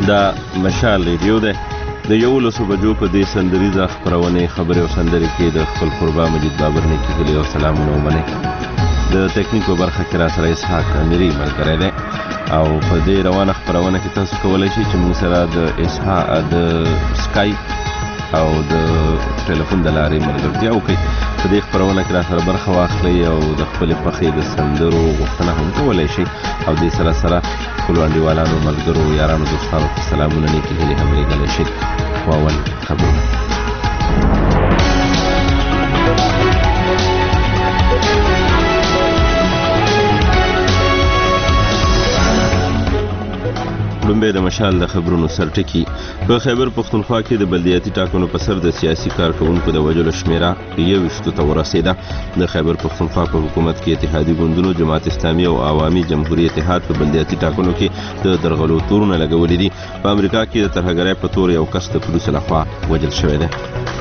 دا مشال ریډیو ده. د 11 بجو په دې سندریزه خپرونې خبرې او سندرې کې د خپل قربا مجید بابر نه کېږي او سلامونه ومنئ. د تکنیک په برخه کې را سره اسحاق اميري ملګری دی او په دې روانه خپرونه کې تاسو کولی شئ چې موږ سره د اسحاق د سکایپ او د ټلیفون د لارې ملګرتیا وکړئ. په دې خپرونه کې را سره برخه واخلئ او د خپلې خوښې د سندرو غوښتنه هم کولی شئ او دې سره سره خپلو انډیوالانو ملګرو یارانو دوستانو ته سلامونه نیکې هیلې هم لېږلی شئ. خو اول خبرونه. لومبه د مشال د خبرونو سرټکی. په خیبر پختونخوا کې د بلدیاتي ټاکنو په سر د سیاسي کارکونکو د وژلو شمیره 21 ته ورسېده. د خیبر پختونخوا په حکومت کې اتحادي ګوندونو جماعت اسلامي او عوامي جمهوریت اتحاد په بلدیاتي ټاکنو کې د درغلو تورونه لګولې دي. په امریکا کې د ترهګرۍ په تور یو کس د پولیسو لخوا وژل شوی دی.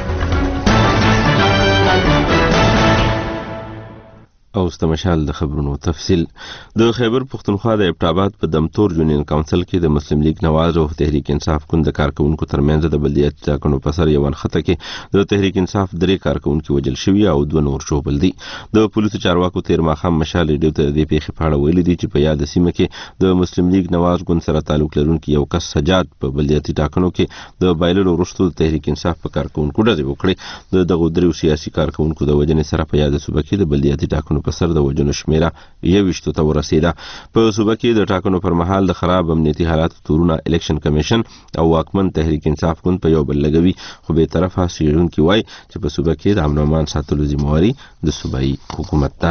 او استمشال د خبرونو تفصیل. د خیبر پختونخوا د ابټاباد په دمتور یونین کونسل کې د مسلم لیگ نواز او تحریک انصاف ګوند د کارکونکو ترمنځ د بلدیاتي ټاکنو په سر یو نښته کې د تحریک انصاف 3 کارکونکو وژل شوي او 2 نور ژوبل دي. د پولیسو چارواکو تیر ماښام مشال ریډیو ته د پیښې په اړه ویلي دي چې په یاد سیمه کې د مسلم لیگ نواز ګوند سره تعلق لرونکي یو کس سجاد په بلدیاتي ټاکنو کې د بایللو وروسته د تحریک انصاف په کارکونکو ډزې وکړې. د دغو 3 سیاسي کارکونکو د وژنې سره په یاد صوبه کې د بلدیاتي ټاکنو په سر د وژنو شمیره 21 ته ورسېده. په صوبه کې د ټاکنو پر مهال د خراب امنیتي حالاتو تورونه الیکشن کمیشن او واکمن تحریک انصاف ګوند په یو بل لګوي، خو به طرفه څېړونکي وایي چې په صوبه کې د امن او امان ساتلو ذمہواري د صوبایي حکومت ده.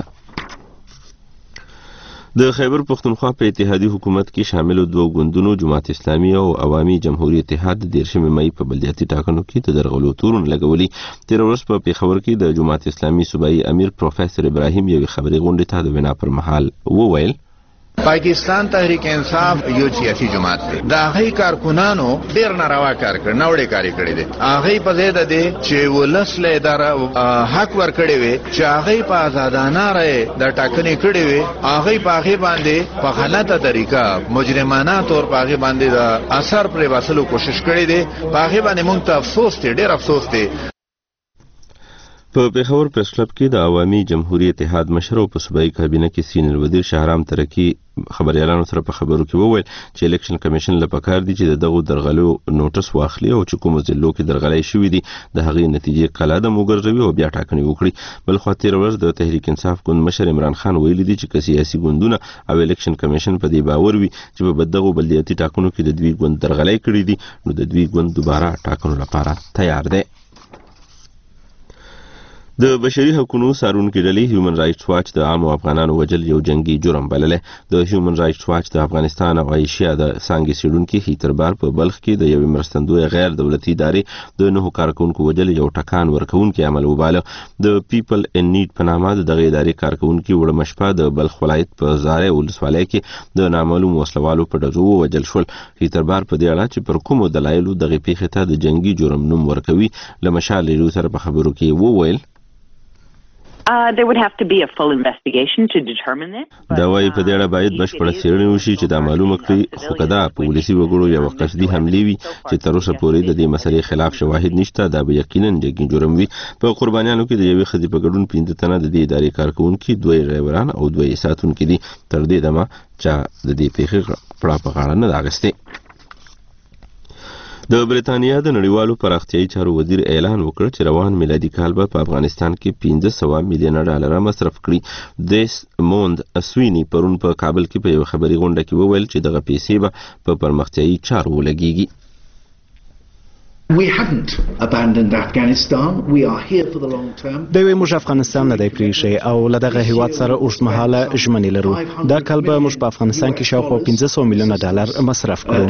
د خیبر پختونخوا په اتحادي حکومت کې شامل 2 ګوندونو جماعت اسلامي او عوامي جمهوریت اتحاد د 13 مې په بلدیاتي ټاکنو کې د درغلو تورونه لګولي. تیر ورځ په پیښور کې د جماعت اسلامي صوبایي امیر پروفیسور ابراهیم یو خبري غونډه ته د وینا پر مهال وویل پاکستان تحریک انصاف یو سیاسي جماعت دی. دا هغه کارکونانو ډیر ناروا کار کړ، نوړې کاری کړې دي. هغه په دې ده دي چې ولسله اداره حق ور کړی وي چې هغه په آزادانه رې د ټاکنې کړې وي. هغه په هغه باندې په غلطه طریقه مجرمانه تور په هغه باندې د اثر پر وسلو کوشش کړې دي. په هغه باندې موږ ته افسوس دی، ډیر افسوس دی. په پیښور پریس کلب کې د عوامي جمهوریت اتحاد مشر او په صوبایي کابینه کې سینیئر وزیر شهرام ترکی خبريالانو سره په خبرو کې وویل چې الیکشن کمیشن له پکار دي چې دغه درغلو نوټس واخلي او چې کوم ضلعو کې درغلۍ شوې دي د هغې نتیجې قلادم وګرځوي او بیا ټاکنې وکړي. بل خو تیر ورځ د تحریک انصاف ګوند مشر عمران خان ویلي دي چې سیاسي ګوندونه او الیکشن کمیشن په دې باور وي چې په دغه بلدیاتي ټاکنو کې د دوی ګوند درغلۍ کړې دي نو د دوی ګوند دوباره ټاکنو لپاره تیار دی. د بشري حقوقو څارونکي ډلې هیومن رائټس واچ د عام افغانانو وژل یو جنگي جرم بللی. د هیومن رائټس واچ د افغانستان او ایشیا د څانګې څېړونکي هیتربار په بلخ کې د یوې مرستندوی غیر دولتي ادارې د 9 کارکونکو وژل یو ټکان ورکوونکی عمل وباله. د پیپل ان نیډ په نامه د دغې ادارې کارکونکي وړمه شپه د بلخ ولایت په زارې ولسوالۍ کې د نامعلوم وسلوالو په ډزو ووژل شول. هیتربار په دې اړه چې پر کومو دلایلو دغې پیښې ته د جنگي جرم نوم ورکوي له مشال ریډیو سره په خبرو کې وویل There would have to be a full investigation to determine this. دا وايي په دې اړه باید بشپړه څېړنه وشي چې دا معلومه کړي خو کدا په ولسي وګړو یو قصدي حملې وي چې تر اوسه پورې د دې مسلې خلاف شواهد نشته دا به یقینا جګی جرم وي. په قربانیانو کې د یوې ښځې په ګډون 15 تنه د دې ادارې کارکونکي 2 ډرایوران او 2 ساتونکي دي. تر دې دمه چې د دې پیښې پړه په غاړه نه راغستې. د بریتانیا د نړیوالو پراختیایي چارو وزیر اعلان وکړ چې روان میلادي کال به په افغانستان کې 1500 میلیون ډالر مصرف کړي. دیس موند اسوینی پرون په کابل کې په یو خبري غونډه کې وویل چې دغه پیسې به په پرمختیایي چارو ولګیږي. We haven't abandoned Afghanistan. We are here for the long term. دوی موږ افغانستان نه دی پریښی او له دغه هیواد سره اوږدمهاله ژمنې لرو. دا کال به موږ په افغانستان کې شاوخوا 1500 میلیون ډالر مصرف کړو.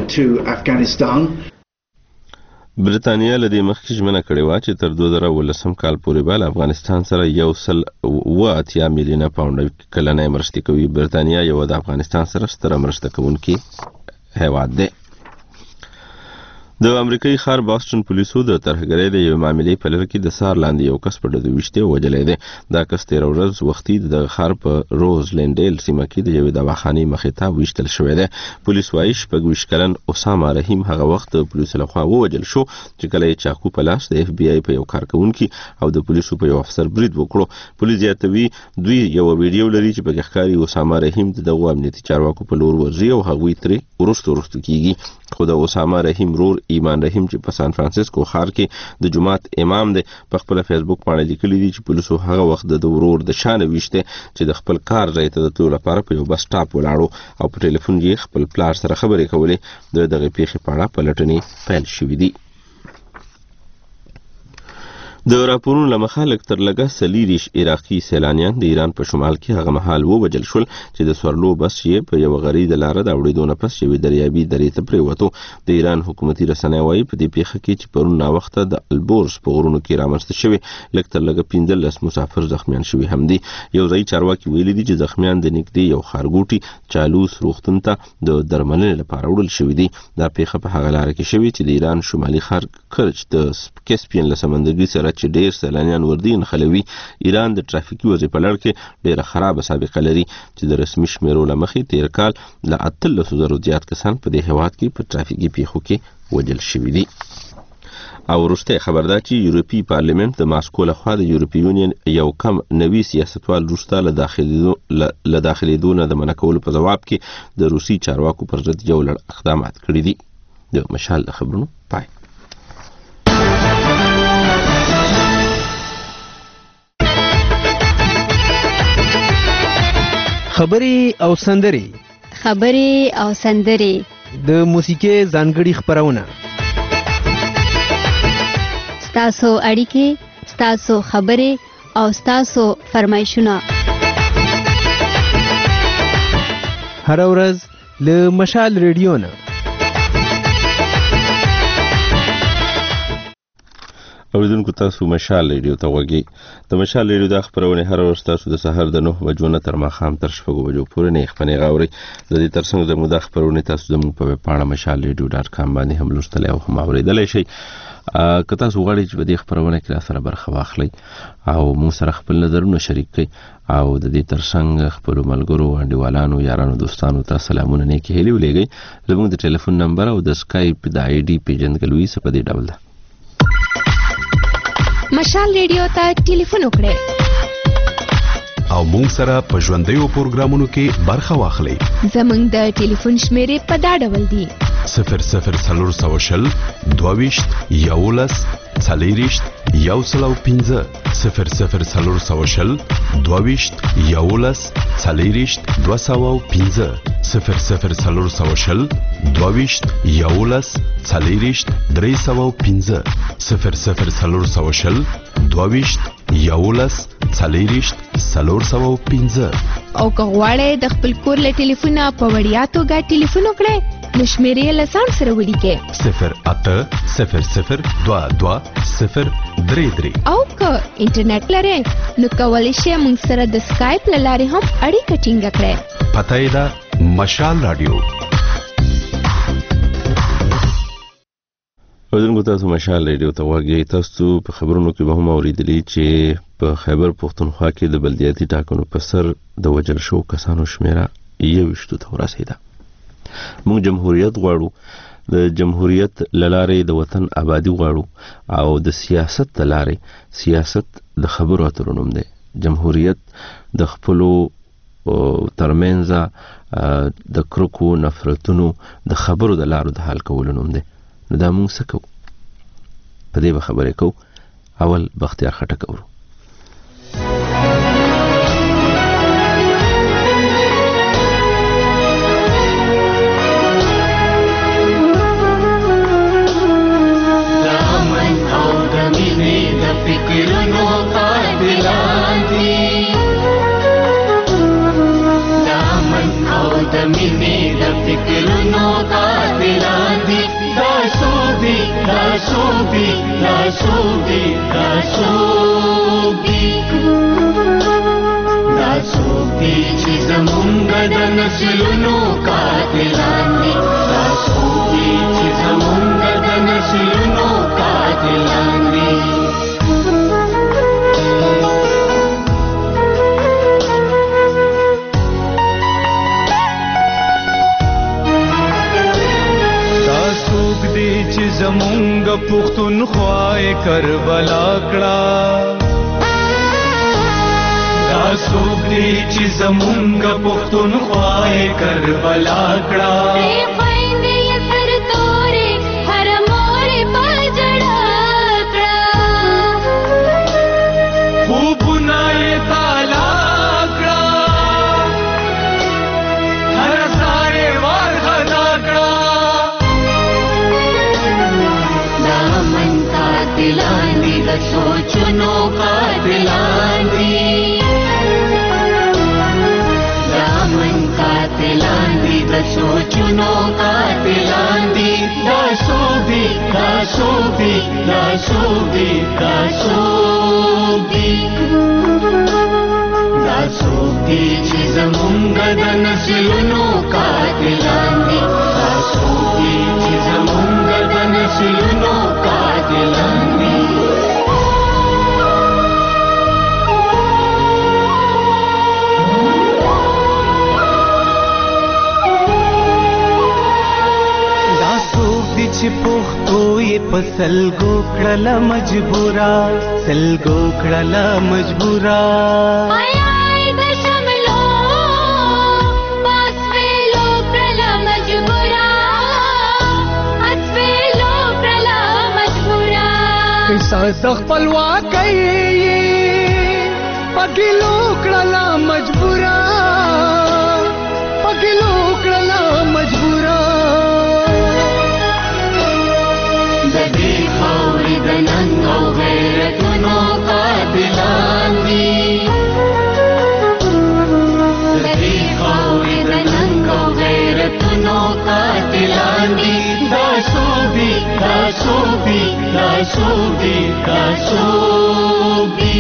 برتانیا له دې مخکې ژمنه کړې وه چې تر 2019 کال پورې به له افغانستان سره 180 میلیون پاونډ کلنۍ مرستې کوي. برتانیا یو د افغانستان سره ستره مرسته کوونکی هیواد دی. د امریکایي ښار باستون پولیسو د ترهګرۍ د یو معاملې په لړ کې د سار لاندې یو کس په ډزو ویشته وجلی دی. دا کس تیر ورځ وختي د ښار په روز لینډیل سیمه کې د یوې دواخانې مخې ته ویشتل شوی دی. پولیس وایي 26 کلن اسامه رحیم هغه وخت د پولیسو لخوا ووجل شو چې کله یې چاقو په لاس د اف بی آی په یو کارکونکي او د پولیسو په یو افسر برید وکړو. پولیس زیاتوي دوی یو ویډیو لري چې په کې ښکاري اسامه رحیم دغه امنیتي چارواکو په لور ورځي او هغوی ترې وروسته کیږي. خو د اسامه رحیم رور ایمان رحیم چې په سان فرانسیسکو ښار کې د جماعت امام دی په خپل فیسبوک باندې لیکلي دي چې پولیسو هغه وخت د ورور د شان ویشته چې د خپل کار ځای ته د تلو لپاره په یو بس سټاپ ولاړو او په ټلیفون یې خپل پلار سره خبرې کولې. دغه پیښې په اړه پلټنې پیل شوې دي. د راپورونو له مخه لږ تر لږه 40 عراقي سیلانیان د ایران په شمال کې هغه مهال ووجل شول چې د سورلو بس یې په یو غریده لاره د اورېدو نه پس یوې دریابي درې ته پریوتو. د ایران حکومتي رسنۍ وایي په دې پیښه کې چې پرون ناوخته د البورز په غرونو کې رامنځته شوي لږ تر لږه 15 مسافر زخمیان شوي هم دي. یو ځایي چارواکي ویلي دي چې زخمیان د نږدې یو ښارګوټي چالوس روغتون ته د درملنې لپاره وړل شوي دي. دا پیښه په هغه لاره کې شوې چې د ایران شمالي ښار کرچ د کسپین له سمندرګي سره چې ډیر سیلانیان وردی نخلوي. ایران د ترافیکي وضع په لړ کې ډیره خرابه سابقه لري چې د رسمي شمیرو له مخې تیر کال له 13,000 زیات کسان په دې هیواد کې په ترافیکي پیښو کې وژل شوي دي. او وروسته خبر ده چې یورپی پارلیمنت د ماسکو لخوا د یورپی یونین یو کم نوي سیاستوال روسته له داخلېدو نه د منع کولو په ځواب کې د روسي چارواکو پر ضد یو لړ اقدامات کړي دي. د مشال د خبرونو پای. خبرې او سندرې د موسیقي ځانګړي خبرونه، ستاسو اړیکې، ستاسو خبرې او ستاسو فرمایشونه هر ورځ له مشال ریډیو نه. اوریدونکو تاسو مشال ریډیو ته وګورئ. د مشال ریډیو د خبرونه هر ورځ تاسو د سحر د 9 بجو نه تر ماښام تر 6 بجو پورې نه خبرونه غوړي. د دې ترڅنګ زموږ د خبرونه تاسو زموږ په پاڼه mashalradio.com باندې هم لوستلی او هم اوریدلی شئ. که تاسو غواړئ چې په دې خبرونه کې راسره برخه واخلئ او موږ سره خپل نظرونه شریک کړئ او د دې ترڅنګ خپل ملګرو انډیوالانو یارانو دوستانو ته سلامونه نیکې هیلې ولېږئ. زموږ د ټلیفون نمبر او د سکایپ د آی ډي پیژندګلوي څه په دې ډول ده: مشال ریډیو ته ټلیفون وکړئ او مونږ سره په ژوندیو پروګرامونو کې برخه واخلئ. زموږ د ټلیفون شمیرې په دا ډول دي: 00 22 11 40 105 00 22 11 40 205 00 22 11 40 305 00 22 11 40 305. او که غواړئ د خپل کور له ټلیفونه په وړیا توګه ټلیفون وکړئ نو شمیرې له ځان سره ولیکئ: 0800 22 033. او که انټرنیټ لرئ نو کولی شئ موږ سره د سکایپ له لارې هم اړیکه ټینګه کړئ. پته یې ده مشال رادیو. اوریدونکو تاسو مشال ریډیو ته وګورئ. تاسو په خبرونو کې به هم اوریدلی چې په خیبر پښتونخوا کې د بلدیاتي ټاکنو په سر د وژل شو کسانو شمیره 21 ته ورسېده. موږ جمهوریت غواړو، د جمهوریت للارې د وطن آبادی غواړو او د سیاست للارې سیاست د خبرو اترو نوم دی. جمهوریت د خپلو ترمنځ د کرکو نفرتونو د خبرو د لارو د حل کولو نوم دی. نو دا موږ څه کوو؟ په دې به خبرې کوو. اول بختیار خټک اورو. نسلونو قاتلان دي، تاسو دي چې زمونږ د زمونږ پښتونخوا کربلا کړه دا څوک دی چې زمونږ پښتونخوا کربلا کړه सोचनो कातिलांदी दामन कातिलांदी द सोचनो कातिलांदी दासोबी दासोबी दासोबी दासोबी दासोबी चीज मुंगा द नस्लनो कातिलांदी दासोबी चीज मुंगा द नस्लनो कातिलांदी چې پښتو یې په سلګو کړله مجبوره سلګو کړله مجبوره آیا د شملو پاس ویلو کړله مجبوره اس ویلو کړله مجبوره احساس خپلواکۍ پګلو کړله مجبوره پګلو کړله مجبوره خاورې د ننګ او غیرتونو قاتلان دي د دې خاورې د ننګ او غیرتونو قاتلان دي دا صوبې دا صوبې دا صوبې دا صوبې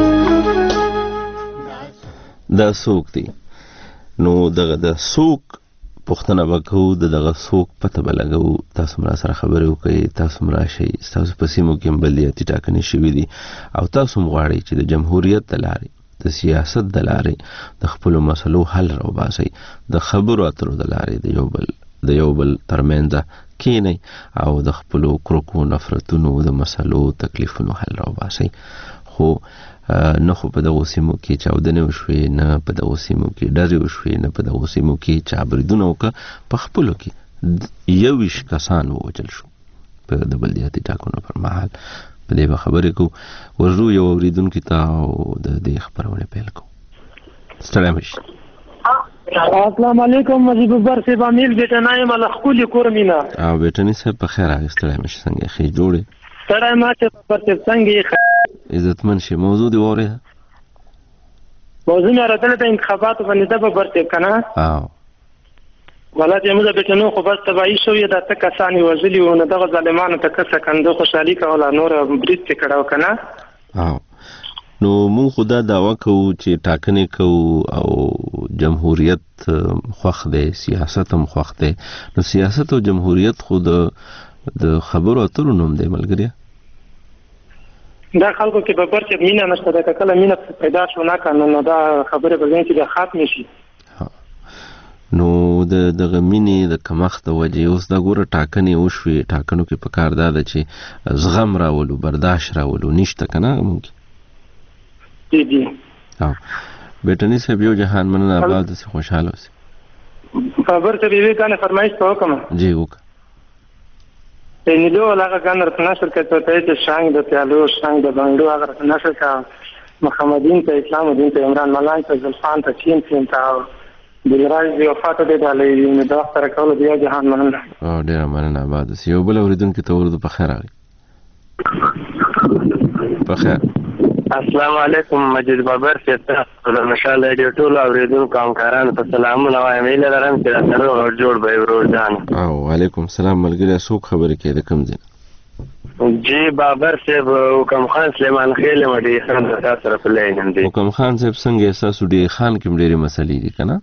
دا څوک دی نو دغه د څوک پښتنه وکړو دغه څوک پته بلګو تاسو مرا سره خبرې وکړئ تاسو مرا شي تاسو په سیمو کې بلدیاتي ټاکنې شوې دي او تاسو مغواړئ چې د جمهوریت د لارې د سیاست د لارې د خپل مسلو حل راوباسئ د خبرو اترو د لارې د یو بل ترمنځ کینئ او د خپل کرکو نفرتونو د مسلو تکلیفونو حل راوباسئ خو نه خو په دغه سیمو کې چاودنې وشوې نه په دغه سیمو کې ډزې وشوې نه په دغه سیمو کې چا بریدونه وکړه په خپلو کې 21 کسان ووژل شو په د بلدیاتي ټاکنو پر مهال په دې به خبرې کوو ورځو یو اورېدونکي ته او د دې خبرونه پیل کوو ستړی مه شئ السلام علیکم مجیب بر صاحب امیل بیٹنای ملخکول کورمینا او بیٹنی صاحب په خیر راغی ستړی مه شئ څنګه ښې جوړې ستړی مه شئ پر صاحب څنګه عزتمن شي موضوع دی واورې موضوع مې راځله د انتخاباتو باندې د برته کنه او ولا چې موږ به نو خو بس تبعی شو یا د تکسانی وزلی او نه دغه ظالمانو تکسه کنده خوشحالي کوله نور بریټ کړهو کنه او نو مون خدا داوا کوو چې ټاکنې کوو او جمهوریت خوښ دی سیاست هم خوښ دی نو سیاست او جمهوریت خود د خبرو اترو نوم دی ملګری دا خلکو کې په برچ مینا نشته دا کله مینا پیدا شو نه کنه نو دا خبره به ځین چې د ختم شي نو د غمینې د کمښت د وجې اوس دا ګوره ټاکنې وشوې ټاکنو کې په کار دا ده چې زغم راولو برداشت راولو نشته که نه ممکن جی جی بیټني صاحب یو جهان مننه آباد داسې خوشحاله اوسئ خبر ته بیوی کنه فرمایش په وکړم جی وکړه نیلو هغه ګان رات نشر کته ته چې شانګ د پیالو شانګ د بنگلو هغه رات نشر کا محمدین ته اسلام دین ته عمران ملان ته زلفان ته چین ته دلراج دی وفات دی علی نو دا سره کول دی جهان مننه او ډیر مننه آباد یو بل اوریدونکو ته ورته په خیر راغلی په خیر السلام علیکم مجید بابر سیاست مشال ریډیو ټول اوریدونکو همکارانو ته سلامونه وایم ایله لرم چې تاسو جوړ به ورځان او علیکم السلام ملګری څوک خبرې کوي د کوم ځای جی بابر صاحب حکم خان سلیمان خیل مډي خان تاسو سره په لاین دی حکم خان صاحب څنګه احساس ډي خان کوم ډېری مسلې دي کنه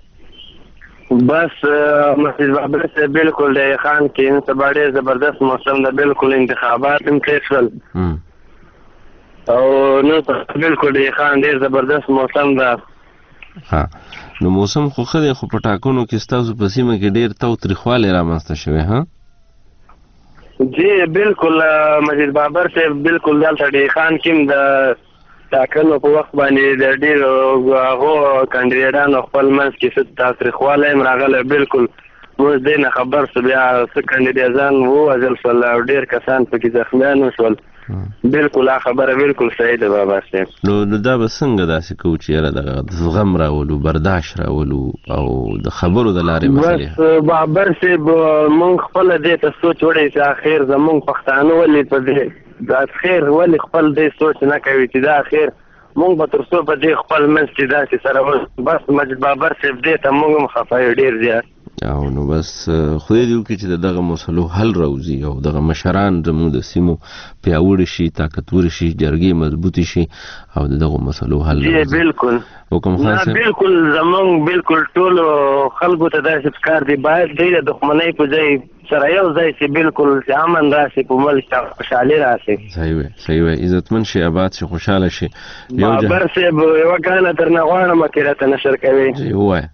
بس مجید بابر صاحب بالکل ډي خان کې سبا ډېر زبردست موسم ده بالکل انتخابات هم کېشل او نو بالکل ډي خان ډېر زبردست موسم ده ها نو موسم خو خدای خو پټاکونو کې ستاسو په سیمه کې ډېر تو تریخواله رامنځته شوی ها جی بالکل مجید بابر صاحب بالکل دلته ډي خان کې د ټاکنو په وخت باندې د ډېرو هغو کاندیدانو خپل منځ کې څه تاوتریخوالی هم راغلی. بالکل موږ دې نه خبر شو، بیا څه کاندیدان ووژل شول او ډېر کسان پکې زخمیان وشول. بالکل خبره بالکل صحیح ده بابا صاحب. نو دا به څنګه داسې کوو چې یاره د زغم راولو، برداشت راولو او د خبرو د لارې مسلې؟ بس بابر صاحب موږ خپله دې ته سوچ وړی چې اخر زموږ پښتانه ولې په دې د خیر ولې خپل دې سوچ نه کوي چې دا خیر موږ به تر څو په دې خپل منځ کې داسې سره بس مجید بابر صاحب دې ته موږ هم خفه یو ډېر زیات. او نو بس خدای دې وکړي چې دغه مسلو حل راوځي او دغه مشران زموږ د سیمو پیاوړي شي، طاقتور شي، جرګې مضبوطې شي او دغه مسلو حل راوځي. بالکل حکم خان صاحب بالکل زموږ بالکل ټولو خلکو ته داسې پکار دی باید دې د دښمنۍ په ځای سره یو ځای چې بالکل چې امن راشي، په ملک ته خوشحالي راشي. صحیح وی عزتمن شي، آباد شي، خوشحاله شي. بابر صاحب یوه ګانه درنه غواړم چې راته نشر کوي. ووایه.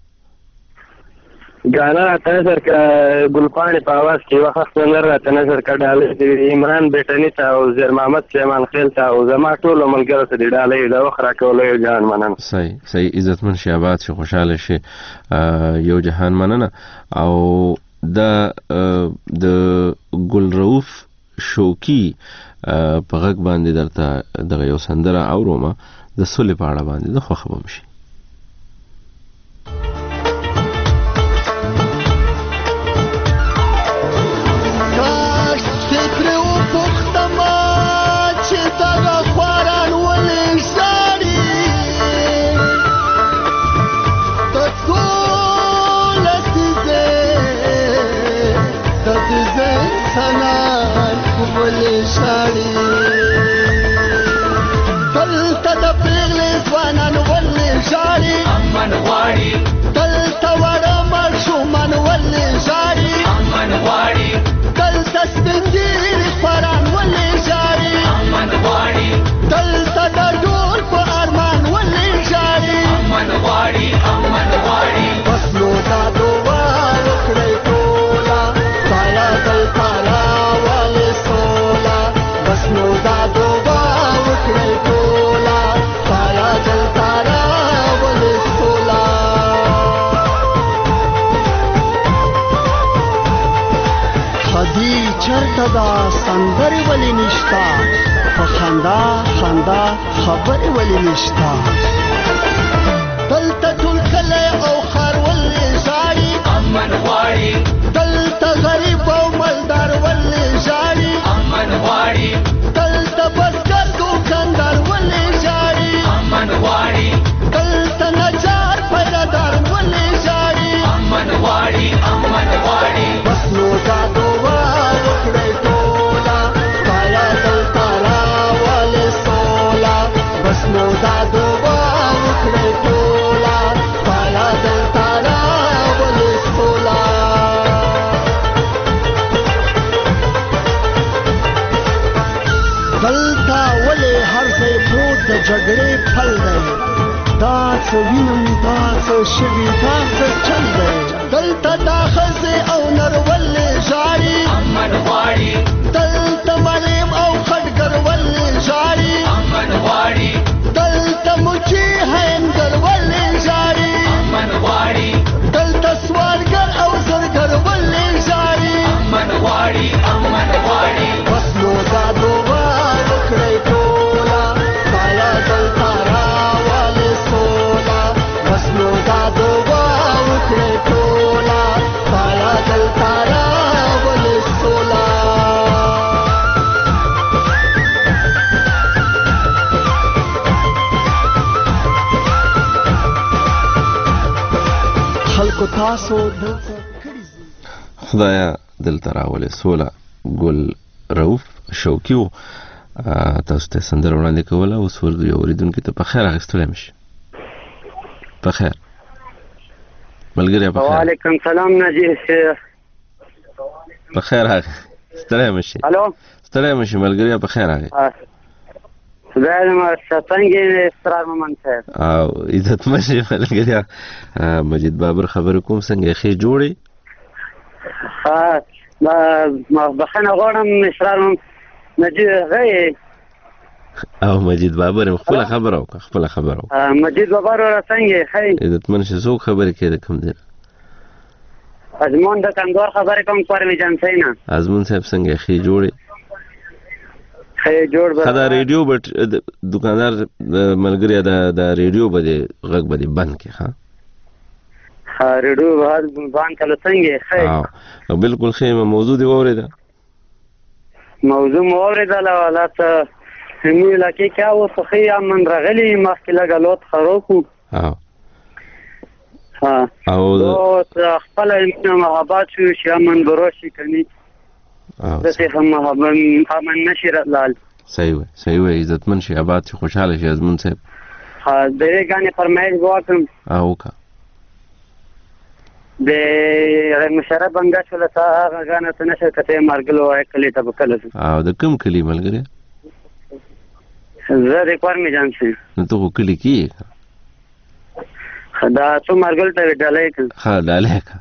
ګانا راته نظر که ګلپاڼې په اواز کې یوه ښه سندر راته نظر که ډالۍ عمران بیټني ته او زیر محمد سلیمان خیل ته او زما ټولو ملګرو ته دې ډالۍ د وخت راکولو یو جهان مننه. صحیح عزتمن شي، آباد شي، خوشحاله شي، یو جهان مننه. او د ګل رؤف شوقي په غږ باندې درته دغه یو سندره اورم د سولې په اړه باندې د خوښه به مشي. دا سندرې ولې نشتا په خندا خبرې ولې نشتا دلته ټول کلی او ښار ولې ژاړي امن غواړي دلته غریب او مالدار ولې ژاړي امن غواړي دلته بزګر دوکاندار ولې ژاړي امن غواړي دلته نجار پیدادار ولې ژاړي امن غواړي بس نو دا دعا وکړئ ټوله تایا دلته راولې سوله بس نو دا دعا وکړئ ټوله تایا دلته راولې سوله دلته ولې هر ځای پروت د جګړې پل دی دا څه وینم دا څه شوي دا څه چل دی دلته دا ښځې او نر ولې ژاړي امن غواړي دلته مریم او خټګر ولې ژاړي امن غواړي دلته مچي هینګر ولې ژاړي امن غواړي دلته سوالګر او زرګر ولې ژاړي امن غواړي بس نو دا دعا وکړئ ټوله تایا دلته راولې سوله بس نو دا دعا وکړئ ټوله تایا دلته راولې سوله خلکو تاسو دلته خدایا دلته راولې سوله. ګل رؤف شوقي تاسو ته سندره وړاندې کوله. اوس ورته یو اوریدونکي ته په خیر اخیستلی مشي. په خیر ملګری، په خیر. وعلیکم سلام نجیب شیخ. په خیر ستړی مشي. الو ستړی مشي ملګری، په خیر راغی. خدای دې مو څنګه استراحت مومن صاحب او عزت مشي ملګری. مجید بابر خبر کوم څنګه ښه جوړي؟ بخنه غواړم اسرار مجید غي او مجید بابر خپل خبره وکړه مجید بابر را څنګه خی عزتمن شه څوک خبرې کوي د کوم دی ازمون د کندوار خبرې کوم پروي جان سینا ازمون صاحب څنګه خې جوړې جوړ دا ریډیو بټ دکاندار ملګری دا ریډیو بده غږ بده بند کې ها ریډیو باندې کله څنګه خې بالکل خې موضوع دی اوریدا موضوع اوریدا لا ته سمي لکه کیا و صحیح من رغلی مخکې لګلوت خروکو او خپل محبت شو شامن بروشي کني دته هم نشر لال صحیح وي عزتمن شي آباد شي خوشاله شي ازمن صاحب دغه غانې فرمایش وکم او کا د مشرف بنگا شول تا غانې ته نشه کته مرګلو کلی ته بکله او د کوم کلی ملګری زه د کور می جان شي نو ته کلی کی دا څو مرګل ته ډالای ها ډالای کا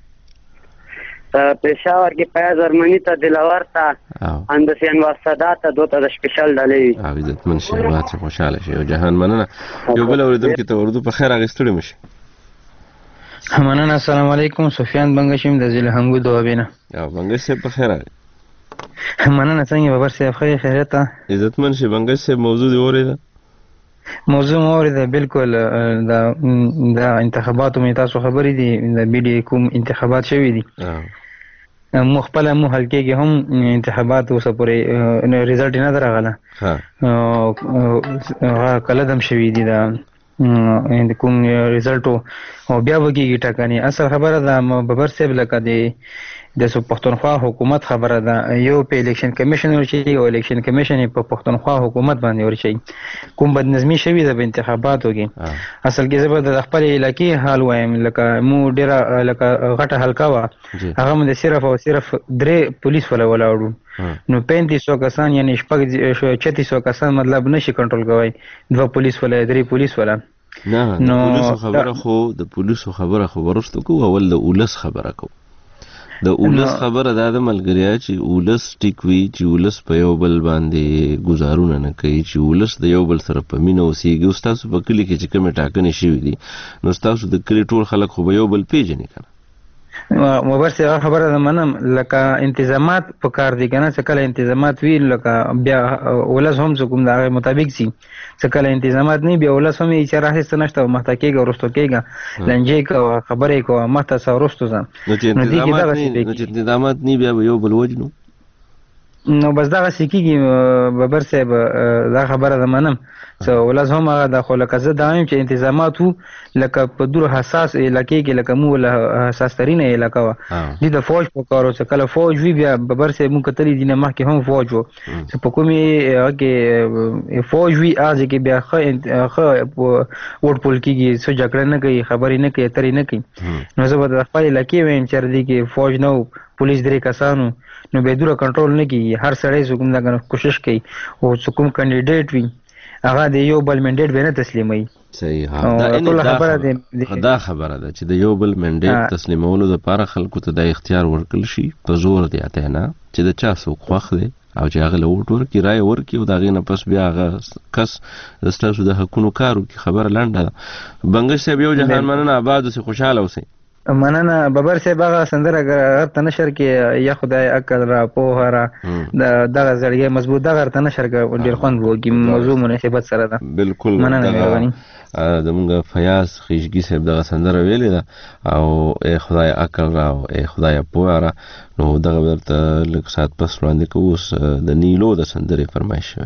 پېښور کې پیا جرمني ته دلاور ته اندسین واسطه ته دوته د سپیشل ډالې او عزتمن شي واڅ خوشاله شي او جهان مننه یو بل اوریدونکو ته اردو په خیر اغستړي مشي مننه السلام علیکم سفیان بنگشم د ضلع همګو دوابینه او بنگش په خیر مننه څنګه بابر صاحب خیرته عزتمن شي بنگش صاحب موضوع دی اوریدا موضوع مورد بالکل دا انتخاباتو می تاسو خبرې دي د بیډي کوم انتخابات شوي دي مخبل مو حلقه کې هم انتخابات اوسه پورې ریزلټ نه درغله کله دم شوي دي دا کوم ریزلټ او بیا وګیږي ټاکنې اصل خبره ده بابر صاحب لکه د پښتونخوا حکومت خبره ده یو په الیکشن کمیشن ورشي او الیکشن کمیشن په پښتونخوا حکومت باندې ورشي کوم بدنظمی شوی ده په انتخاباتو کې اصل کې زبر د خپل علاقې حال وایم لکه مو ډیره لکه غټه حلقه وا هغه مده صرف او صرف درې پولیس ولاړو نو 3500 کسان یعنی 3600 کسان مطلب نشي کنټرول کوي دوه پولیس ولا درې پولیس ولا نه د پولیسو خبره خو ورسته کو اول د اولس خبره کو د اولس خبره د ملګریا چې اولس ټیکوي چې اولس په یو بل باندې گزارونه نه کوي چې اولس د یو بل سره په مینه اوسېږي او تاسو په کلی کې چې کومه ټاکنې شوې دي نو تاسو د کلی ټول خلک خو به یو بل پیژني کنه مبرسه خبره ده منم لکه انتظامات په کار دي کنه څه کله انتظامات وی لکه بیا ولس هم کوم د مطابق سي څه کله انتظامات نه بیا ولس هم یې چرته هیڅ نشته مخته ورستو کېږي لنجې کو خبرې کو مخته سورستو ځم نو چې انتظامات نه بیا یو بل وجنو نو بس دا سکیږي بابر صاحب دا خبره ده منم څو ولز هم هغه د خلک زه دایم چې انتظامات لکه په دور حساس علاقې کې لکه مو له حساس ترینه علاقه وا دي د فوج په کارو څخه کله فوج وی بیا بابر صاحب مونږ کتلی دي نه مخکې هم فوج وو چې په کومي کې فوج وی اځ کې بیا خو ووټ پول کېږي څه جګړه نه کوي خبرې نه کوي ترې نه کوي نو زه به خپل علاقې ویم چې دې کې فوج نو پولیس درې کسانو نو به دوره کنټرول نه کیږي هر سړی څوک دا کوشش کوي او څوک کینډیډیټ وي هغه د یو بل منډیټ به نه تسلیمي صحیح دا خبره ده چې د یو بل منډیټ تسلیمولو لپاره خلکو ته د اختیار ورکړل شي په زور دی اته نه چې د چا څوک خوښ دی او چې هغه له ووټ ورکړي رای ورکړي او د هغې نه پس بیا هغه کس ستاسو د حقونو کار وکړي خبره لنډه ده بنګش صاحب یو جهان مننه آباد اوسئ خوشحاله اوسئ مننه بابر صاحب هغه سندره غرته نشر کې یا خدای عقل را پوهه را دغه زړګي مضبوط دغه غرته نشر کې ډیر خوند وږي موضوع مناسبت سره ده بالکل مننه زمونږ فیاض خیشګي صاحب دغه سندره ویلې ده او ای خدای عقل را او ای خدای پوهه را نو دغه ورته لږ ساعت پس وړاندې کوو اوس د نیلو د سندرې فرمایش شوی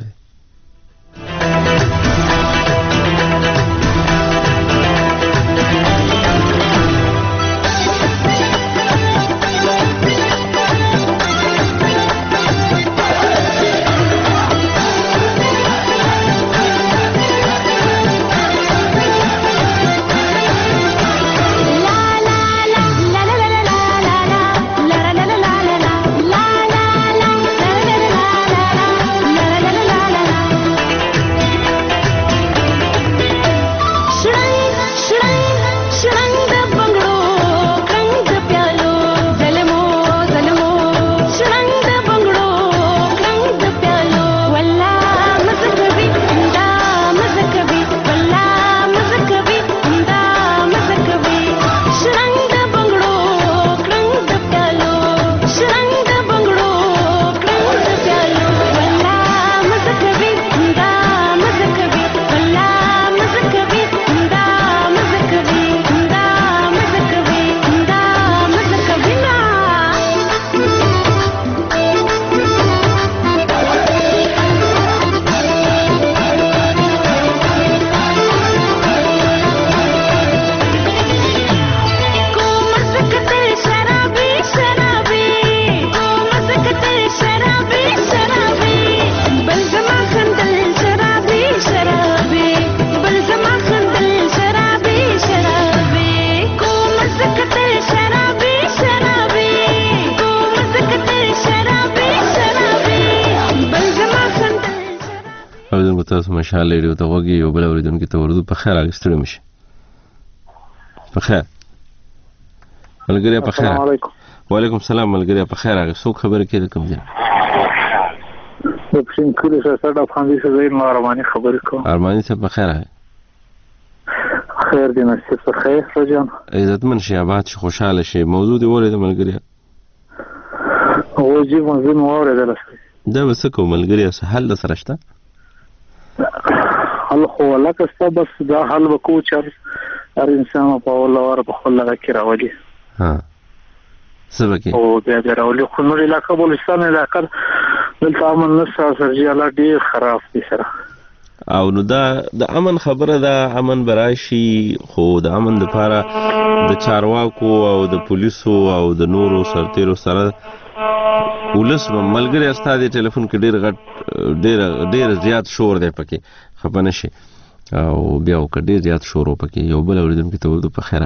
la la la تاسو مشال ریډیو ته وګي یو بل اوریدونکو ته ورودو په خیر اګستړي مشي په خیر ملګری په خیر وعلیکم السلام ملګری په خیر هغه څوک خبره کوي کوم دي د پښین کلی سره د افغاني سره نو ارماني خبرې کوم ارماني څه په خیر خیر دې نصیب په خیر رجان عزتمن شي آباد شي خوشاله شي موضوع دی ورته ملګری او جی موضوع مو اورېدل دا وسه کوم ملګری سهل سره شته حل خو لکه څه بس دا حل وکړو چې هر انسان په ولور په خپل لګ کې راوړي ها سبکه او بیا راوړي خو نو علاقې بلوچستان علاقې دلته امن نشه سرجی الله ډیر خراب دي سره او نو دا د امن خبره ده امن براشي خو د امن لپاره د چارواکو او د پولیسو او د نورو سرتیرو سره ولس ملګری استاد ټلیفون کې ډیر زیات شور دی پکې خپه نشي او بیا وکړ ډیر زیات شور پکې یو بل اوریدونکو ته ورته په خیر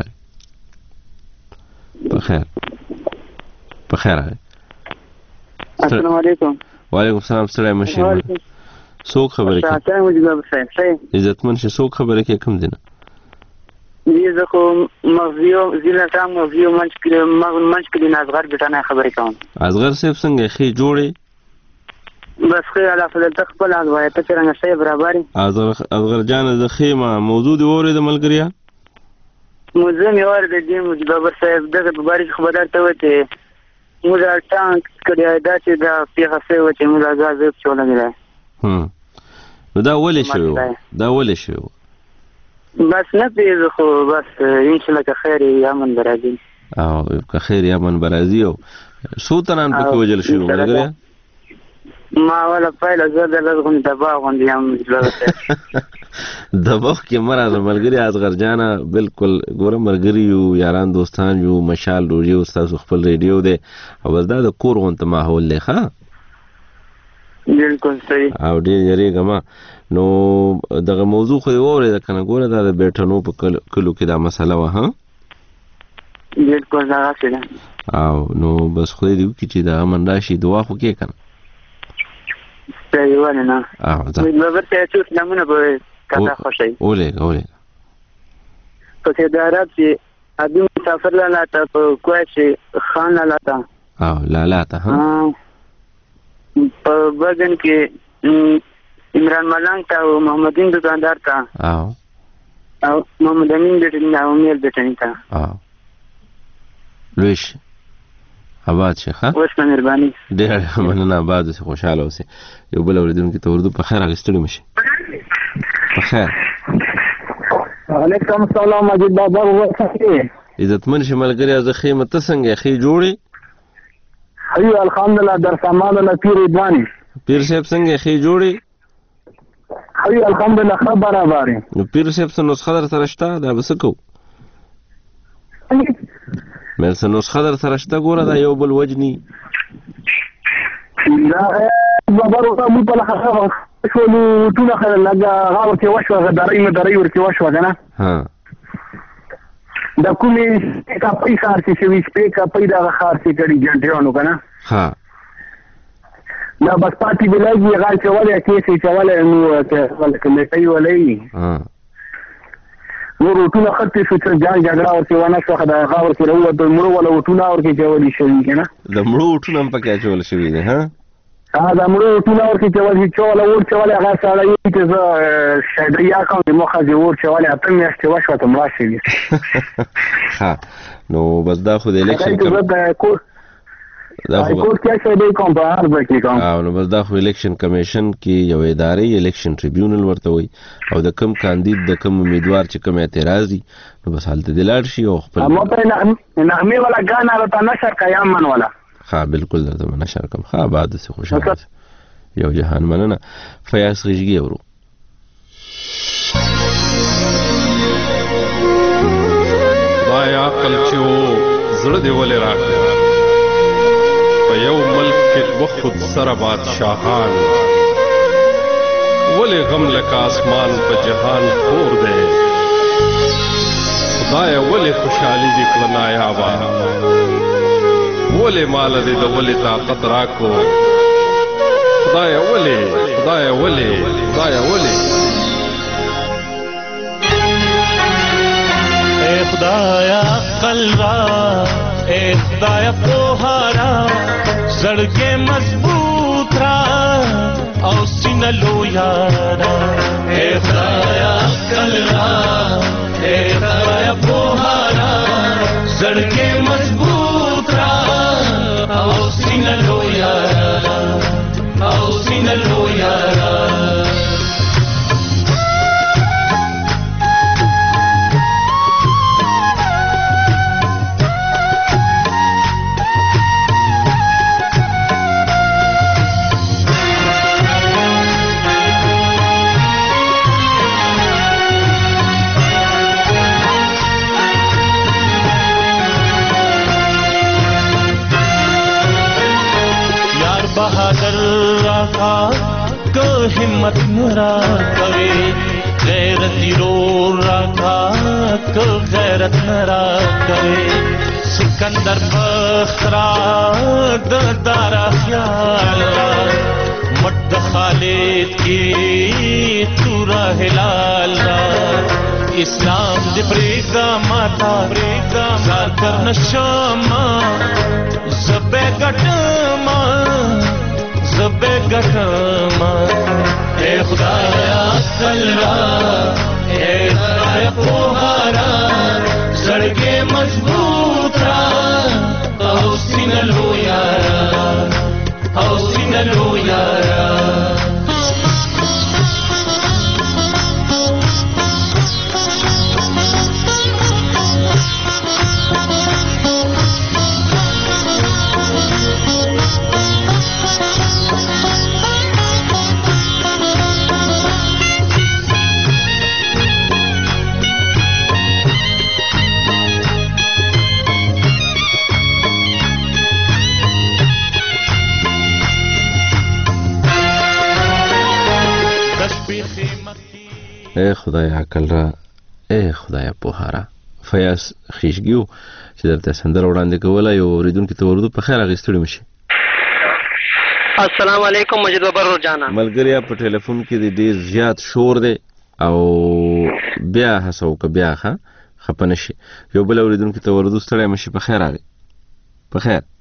السلام علیکم وعلیکم السلام ستړی مشي څوک خبره کوي عزتمن شي څوک خبره کوي کوم دینه زه خو مغزیو ضلع تام مغزیو منځ کې اصغر بیٹانه خبرې کوم اصغر صاحب څنګه خې جوړې بس خې الله فضل تخپل روایت څنګه صحیح برابرې اصغر جان د خېمه موضوع دی اورې د ملګریا موضوع می اور د دې مجبر صاحب دغه په بارے خبردار ته وته موږ ټانک کړی دا چې دا پیغه سوي و چې موږ غاز په لګره نو دا ولې شو بس نه پیږه خو بس ان شاء الله که خیر یامن برازي او که خیر یامن برازي او سوتنان په وجل شو ملګری ما ولا فایل زړه لږه دبا غوندي هم دبا کې مراد ملګری اصغر جانا بالکل ګوره ملګری یو یاران دوستان یو مشال روجي استاد خپل ریډیو دی او دا د کور غونته ماحول دی ښا بالکل صحیح او ډیر یریګما نو دغه موضوع خو وره د کنه ګوره د بیٹنو په کلو کې دا مسله وه ها بالکل دا څه او نو بس خو دې چې دا امن راشي دعا خو کې کنه صحیح ونه نه او دا ورته چې نمونه به کاته خوشي اوله په دې دارات چې ادم مسافر لاله ته کوی خان لاله ته او لاله ته ها په بغن کې عمران ملنګ ته او محمدین دکاندار ته او محمد امین د امیر د ټنی ته لوش آباد شيخه اوس مهرباني ډېر مننه آباد اوسه خوشاله اوسه یو بل اوریدونکو ته ورته په خیر اګستړي مشي په خیر علیکم السلام مجید بابا ورته عزتمن شي ملګری از خیمه ته څنګه خې جوړي ایو الحمدلله در سامان الله پیر ادوانی پیر صاحب څنګه خې جوړي ایو الحمدلله خبر اواره نو پیر صاحب څنګه نسخه در سره شته دا بس کو مې څنګه نسخه در سره شته ګوره دا یو بل وجني دا بابا ورته مو په لخوا شو نو ټول خلک لګا غاور کې وشو غداري ورته وشو کنه ها دا کومې کا پیسې خارسي شوي سپیکا پیدا خارسي کړي جنټیانو کنه ها دا بس پاتې بلایي غال چواله کیسې چواله نو کمیټي ولې ها نو ټول خط شو چې جان جګړه او سیوانه شو خدای غاور کې وروه د مړو ولا وټونه اور کې چولې شوی کنه د مړو وټونه هم پکې چول شوی دي ها دا مړو وټونه اور کې چولې چوله ور چوله هغه سره یې چې شډریا کوم مخه دی ور چوله اته میاشتې وشو ته مړ شي ها نو بس دا خو د الیکشن دا خو کې څه دی کوم په هر ځای کې کوم نو بس دا خو الیکشن کمیشن کې یو ادارې الیکشن ټریبیونل ورته وي او د کم کاندید د کم امیدوار چې کم اعتراضي نو بس حالت دلار شي او خپل اما په نغمه ولا غانا راته نشر قیام من ولا ها بالکل دا نشر کوم ها بعد څه خوشاله یو جهان مننه فیاض غږی ورو دا عقل چې زړه دی ولې راکړه په یو ملک کې وخت سره بادشاہان ولې غم لکه اسمان په جهان خور دی خدای ولې خوشحالي دې کړه نایابه ولې مال دې د ولې طاقت راکو خدای ولې خدای ولې اے خدایا عقل را اے خدایا پوهارا زړګې مضبوط را او سینه لویارا اے خدایا عقل را اے خدایا پوهارا زړګې مضبوط را او سینه لویارا او سینه لویارا बहादुर राखा को हिम्मत नरा करे गैरती रो राखा को गैरत नरा करे सिकंदर बख्तरा दारा ख्याल मट खालिद की तूरा हिलाल इस्लाम दे प्रेगा माता प्रेगा कर नशामा ज़बे गटमा ज़बे गटमा ए खुदाया अक्लरा ए खुदाया पोहारा सड़के मजबूता औसीन लो यारा औसीन लो यारा اے خدای عقل را اے خدای پوهارا فیاض خیشګیو چې درته سندره وړاندې کوله یو اوریدونکو ته ورودو په خیر اغستړي مشي. السلام علیکم مجید بابر روزانا ملګریا په ټلیفون کې ډیر زیات شور دی او بیا هڅو ک بیا خپنه شي یو بل اوریدونکو ته ورودو ستړي مشي په خیر اغي په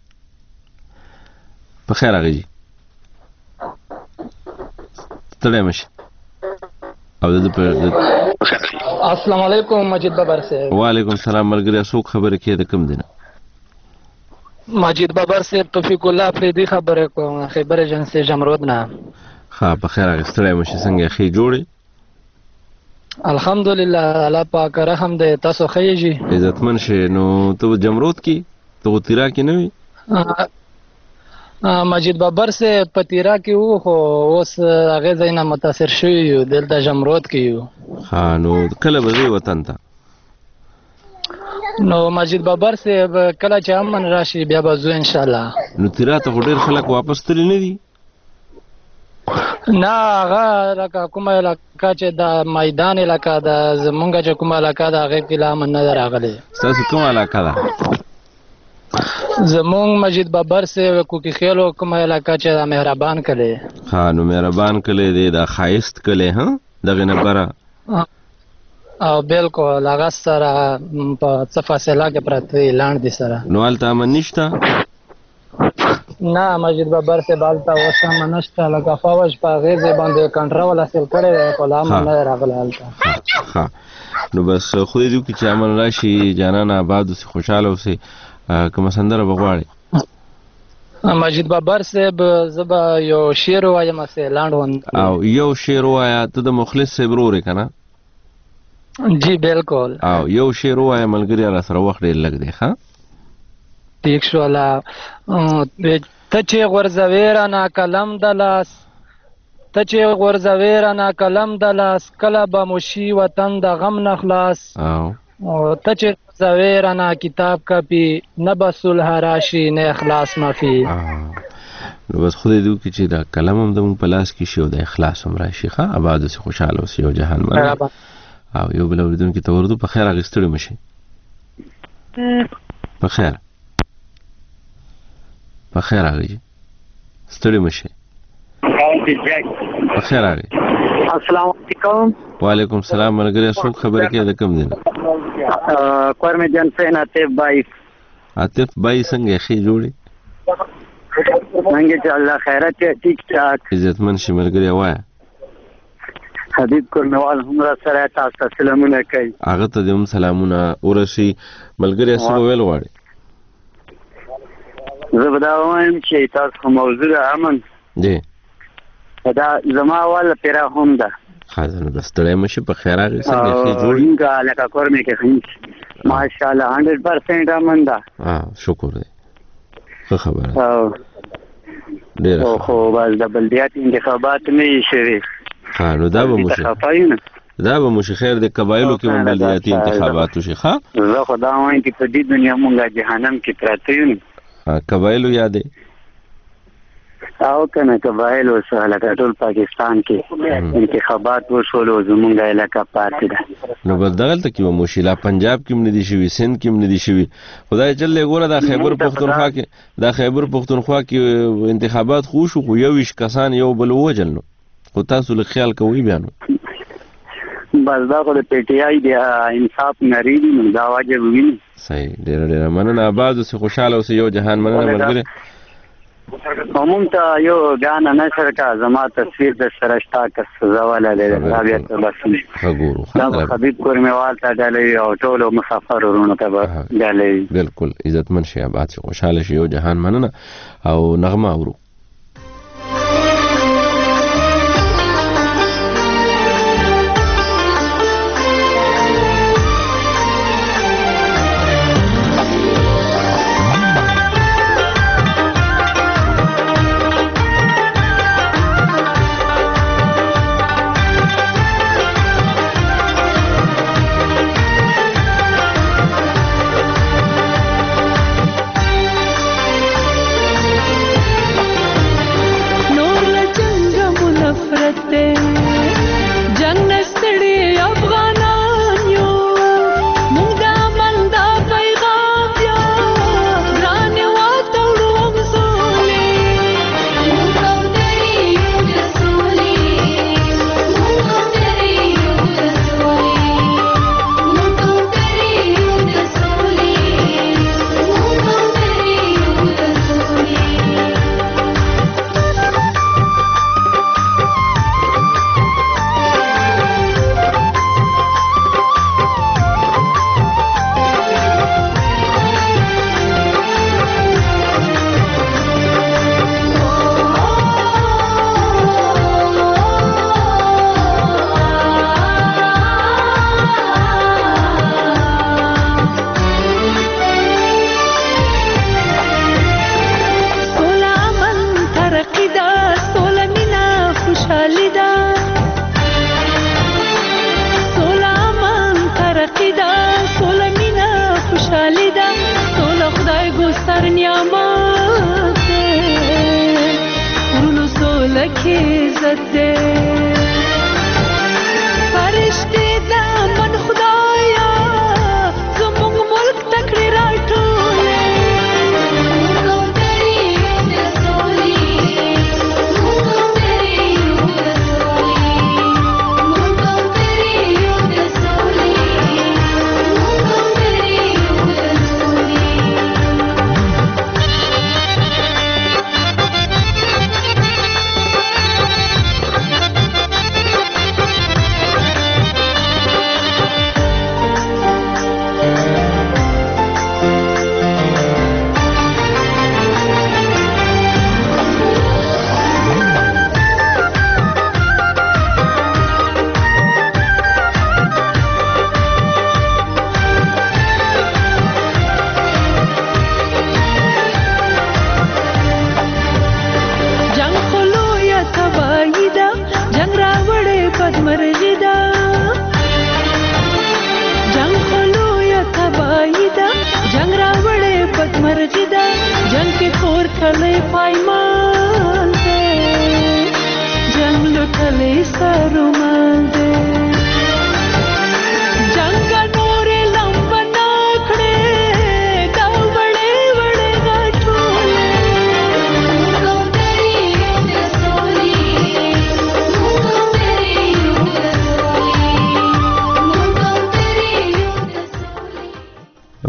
خیر اغي ستړي مشي السلام علیکم مجید بابر سے وعلیکم السلام ملګری څوک خبره کې د کم دینه مجید بابر سے توفیق الله فریدی خبره کوم خبر ایجنسی جمرود نه ها په خیر اغستړی مشه څنګه خې جوړي الحمدلله الله پاک رحم دې تاسو خېږي عزتمن شه نو ته جمرود کی ته تیرا کې نه وي مجید بابر سے پتیرا کې وو خو اوس هغه زینا متاثر شوی یو دلته جمرود کې یو ها نو کله به وطن ته نو مجید بابر سے کله چې امن راشي بیا به زو ان شاء الله نو تیرا ته ډیر خلک واپس تللی نه دي نه هغه لکه کومه علاقه چې د میدان علاقه د زمونږ چې کومه علاقه د هغه کې لا من نه راغلي تاسو کومه علاقه ده زمونږ مجید بابر سے کوکی خیلو کومه علاقه چې د مهربان کله ها نو مهربان کله دی د خایست کله ها دغه نه برا او بالکل هغه سره په څه فاصله کې پراته اعلان دي سره نو الته امن نشته نه مجید بابر سے بالتا وسه منشته لکه فوج په غیزه باندې کنټرول حاصل کړي غلام نه راغله الته ها نو بس خو دې کې چې امن راشي جانان آباد او خوشاله اوسه کوم سندره بغواړي مجید بابر صاحب زبا یو شعر وایم سه اعلان ون او یو شعر وایا ته د مخلص صاحب ورو کنه جی بالکل او یو شعر وایا ملګری را سره وخت ډیر لګ دی ها ٹھیک شو لا ته چې غرزویرا نا کلم دلاس ته چې غرزویرا نا کلم دلاس کله به موشي وطن د غم نخلاص او ته چې غرزویرا نا کتاب کپی نه بسل هراشی نه اخلاص مفي نو بس خو دې دوی چې دا کلم هم د پلاس کې شو د اخلاص هم راشي ښه آباد اوسې خوشاله اوسې او جهان مل او یو بل اوریدونکو ته ورته په خیر اغستړي مشي په خیر راغی ستړي مشه بخیر راغی. السلام علیکم. وعلیکم السلام. ملګری څوک خبرې کوي د کوم دین؟ کورمه جان حسین عاطف بای. عاطف بای څنګه ښه جوړي؟ څنګه چې الله خیرات ټیک ټاک. عزتمن شي ملګری وای. حبیب کورنوال هم را سره تاسو سلامونه کوي. هغه ته هم سلامونه ورسي. ملګری څه ویل غواړي؟ زه به دا وایم چې تاسو موضوع امن دی دا زما والا پیرا هم ده. خازن بستړی مشه په خیر راغی څنګه ښه جوړي؟ څنګه لکه کورمه کې ماشاءالله 100% امن ده. شکر دی. ښه خبره. ډیر خو بس د بلدیات انتخابات نه شوي. نو دا به موشه خیر د قبایلو کې هم بلدیاتي انتخابات وشي. ښه زه خو دا وایم چې په دې دنیا مونږه جهنم کې پراته یو. قبایلو یادې او کنه قبایلو سره لکه ټول پاکستان کې انتخابات وشول او زمونږ علاقه پاتې ده. نو بل دغلته کې به مشکله پنجاب کې هم نه دي شوي، سند کې هم نه دي شوي. خدای جل ګوره دا خیبر پختونخوا کې انتخابات خو شو خو 21 کسان یو بل وجل نو خو تاسو له خیال کوئ بیا نو بس دا خو د پی ټی آی د انصاف نری نو دا واجب ویني. صحیح. ډېر مننه. آباد اوسئ، خوشحاله اوسئ. یو جهان مننه ملګری. موږ ته یو غان نشر کا زما تصویر د سرشتا کا سزاواله ده بیا ته بس وګورو. دا حبیب کورموال ته ډالې او ټول مسافر ورونو ته ډالې. بالکل عزتمن شي، آباد شي، خوشحاله شي. یو جهان مننه او نغمه اورو.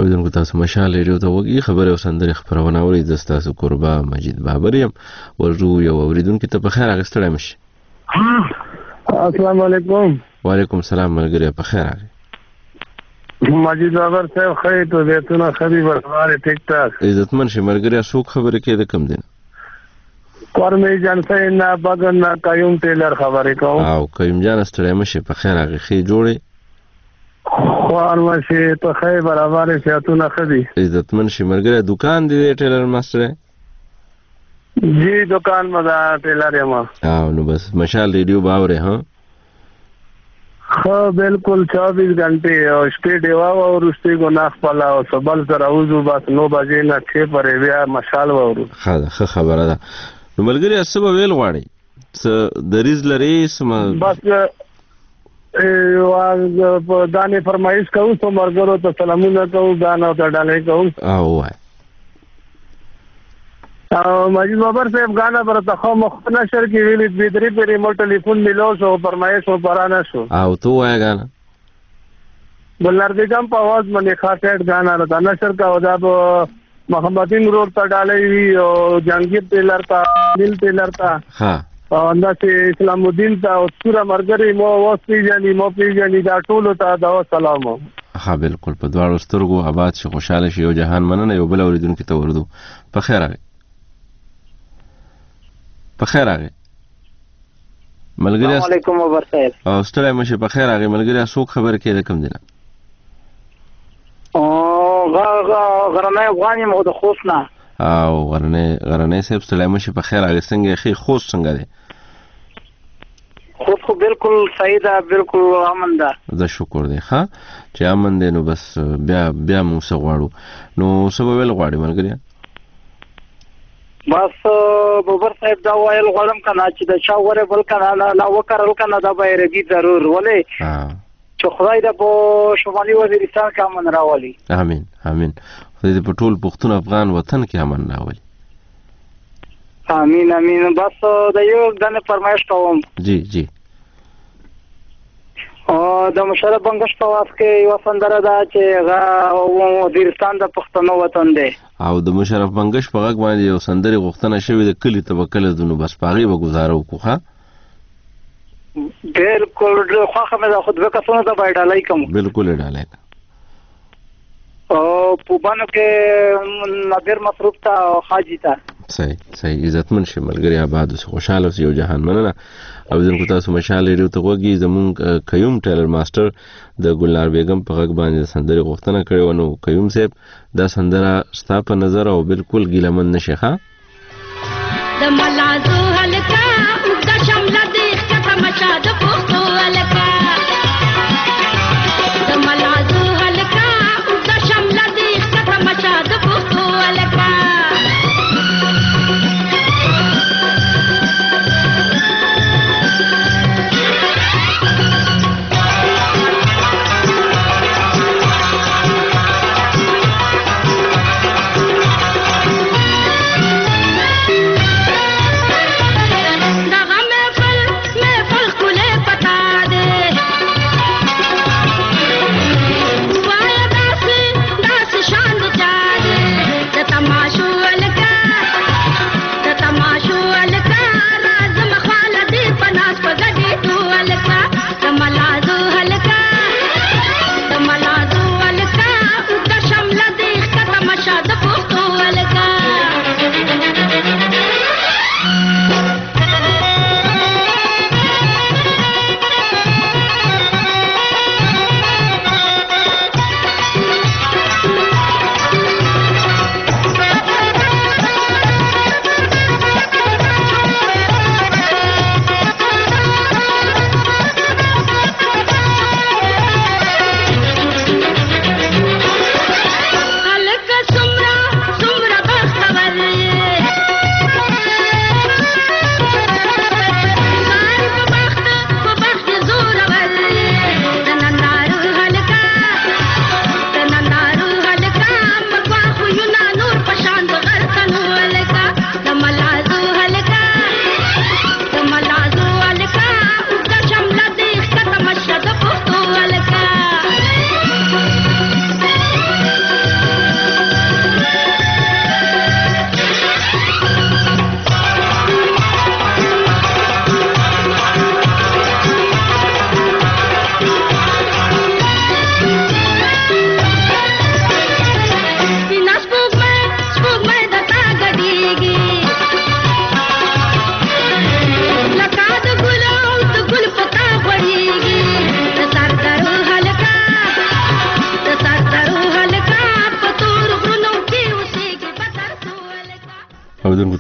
اوریدونکو تاسو مشال ریډیو ته وګورئ خبره او سندري خبرونه اورئ د تاسو قربا مجید بابر يم ورجو یو اوریدونکو ته په خیر اغستړی مشي. السلام علیکم. وعلیکم السلام ملګری په خیر راغی. مجید بابر صاحب خیر ته بیتونه خبي ورغاره ټیک ټاک. عزتمن شي ملګری څوک خبره کې د کم دین قرمه جان سه نه بغن نه قیوم ټیلر خبرې کوم. او قیوم جان ستړی مشي په خیر راغی خې جوړي قرمه شي ته خیر برابر شاتونه خدي. عزتمن شي ملګری دکان دی ټیلر ماستر جی دکان مدا ټیلر یم. او نو بس مشال ریډیو باوره ها خو بالکل 24 غنټه او شپې دیوا او رستي ګناخ پالا او سبل سره اوزو بس 9 بجې نه 6 پرې بیا مشال وورو. ښه خبره ده. نو ملګری اسبه ویل غواړي څه دریز لري سم بس په دانه فرمایش کوم څو مرګرو ته سلامونه کوم دانه ته ډالې کوم. او مجید بابر صاحب غانا پر تخو مختنه شر کی ویلی بيدری پر ریموټ ټلیفون ملو شو فرمایش و پرانا شو. او تو وای غانا بلار دیګم په आवाज باندې خاطر غانا را نشر کا ودا محمدین روډ ته ډالې وی او جنگیر ټیلر تا دل ټیلر تا ها انداسه اسلام الدین تا او پورا مرګری مو واسي جنی مو پیجنی دا ټول ته دا سلام. ها بالکل په دواړو سترګو آباد شي خوشاله شي او جهان مننه یو بل اوریدونکو ته وردو په خیر راغی. په خیر راغی ملګری. السلام علیکم وبر صاحب. او ستړی مشه په خیر راغی ملګری څوک خبر کې د کم دینه او غرنه افغاني مو د خوسنا او غرنه صاحب ستړی مشه په خیر راغی څنګه خې خوش څنګه دی خو بالکل صحیح ده بالکل امن ده. زه شکر دی ها چې امن دی. نو بس بیا موږ څه غواړو نو څه ویل غواړي ملګری بس بابر صاحب دا وایل غواړم کنه چې د چا وره بل کنه لا وکړل کنه دا به رګي ضرور ولې چې خدای د په شمالي وزیرستان کې امن راولي. امين امين. خدای دې په ټول پښتون افغان وطن کې امن راولي. امين امين. بس د یو دنه فرمایش کوم. جی او د مشرف بنگش په واس کې یو سندره ده چې وزیرستان د پښتنو وطن دی او د مشرف بنگش په غږ باندې یو سندري غوښتنه شوې د کلی تبکل دنو بس پاغي به گزارو کوه. بالکل خو مې خود به کسونه ته بایډالای کوم. بالکل ډالای او په باندې کې نادر مصروف تا حاجی تا صحیح عزتمن شي ملګری آباد اوسه خوشاله اوسه یو جهان مننه. او دغه تاسو مشال لري ته وګي زمون قیوم ټیلر ماستر د ګلنار بیگم په غږ باندې سندري غوښتنه کړې ونه قیوم صاحب دا سندره ستا په نظر او بالکل ګیلمن نشه ها د ملازو هلکا د شمله د کته مچا د پختو هلکا د ملازو هلکا د شمله د کته مچا د پختو هلکا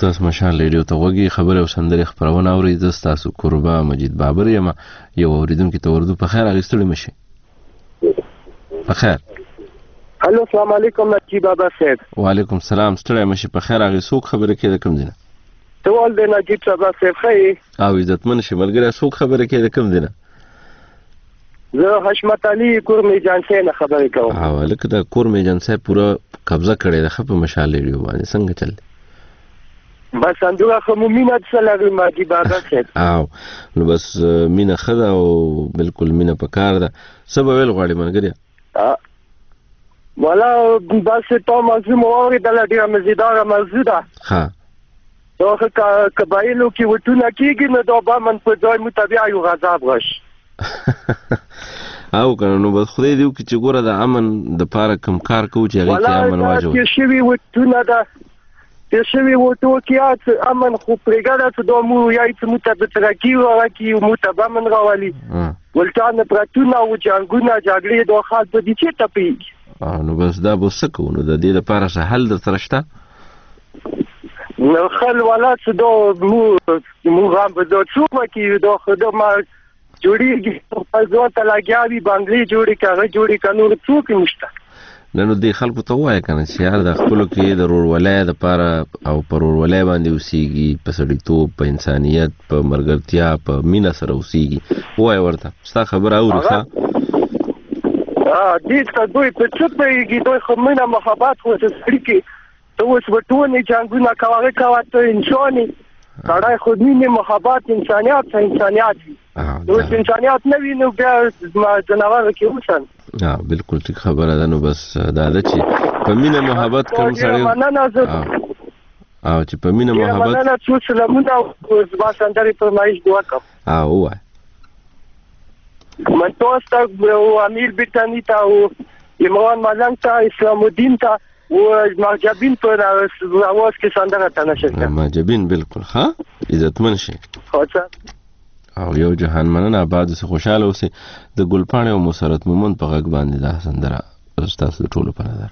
تاسو مشال ریډیو ته وګي خبره او سندره خبرونه اوري د تاسو قربا مجید بابر یم یو اوریدونکو ته ورته په خیر اغستړی مشي په خیر الو السلام علیکم نجیب بابا صاحب وعلیکم السلام ستړی مشي په خیر اغه څوک خبره کې د کوم دینه ته ول د نجیب بابا صاحب خی او عزتمن شي ملګری څوک خبره کې د کوم دینه زه حشمت علي کورمي جانسه نه خبرې کوم او لکه دا کورمي جانسه پورا قبضه کړي د خپ مشال ریډیو باندې څنګه چل بس اندوه خو مینه د سلاغي ماجی بابا صاحب او نو بس مینه خدا او بالکل مینه پکار ده سبب ویل غواړي ملګری ولا بس ته موضوع موري د لډیا مزیدار موضوع ده ها دوه قبایلو کې وټونه کېږي نو دا به من په ځای متابع یو غضب غش او کنه نو بس خدای دې چې ګوره د امن د پاره کم کار کوو چې هغه کې امن واجب ولا چې شوی وټونه ده چې شوی وټو کې امن خو پرګاده ته دومو یای ته متابع ترکی او کی متابع من راولي ولټان پراتونه او جنگونه جګړې دوه خاص په دې چې تپی نو بس دا بوسکو نو د دې لپاره څه حل در ترشته نو خل ولا څه دو مو غام په دوه څو کې دوه خدمه جوړیږي په ځو ته لاګیاوی بنگلې جوړی کاغه جوړی کنور څوک نشته نو دې خلکو ته وایي کنه چې یار د خپل کې د رورولای د لپاره او پرورولای باندې اوسېږي په سړیتوب په انسانيت په مرګرتیا په مینا سره اوسېږي وایي ورته ستا خبر اوري ښا دې څه دوی په چپېږي دوی خو مینه محبت خو سړی کې ته اوس وټونه جنگونه کاوه ته انساني سړی خو مینه محبت انسانيت نو انسانيت نه وینو بیا جناور کې اوسن بالکل ټیک خبره ده نو بس دا د چې په مینه محبت کوم سړی او چې په مینه محبت نه څو سلامونه او زما سندري په مایش دوه کوم وای من توستا او امیر بریتانی ته او ایمان ملنګ ته اسلام الدین ته او ماجبین په اواز کې سندره تنه شي ماجبین بالکل ها عزتمن شي او یو جهان مننه آباد سه خوشاله اوسه د ګلپاڼه او مسرت مومن په غږ باندې دا سندره تاسو ټول په نظر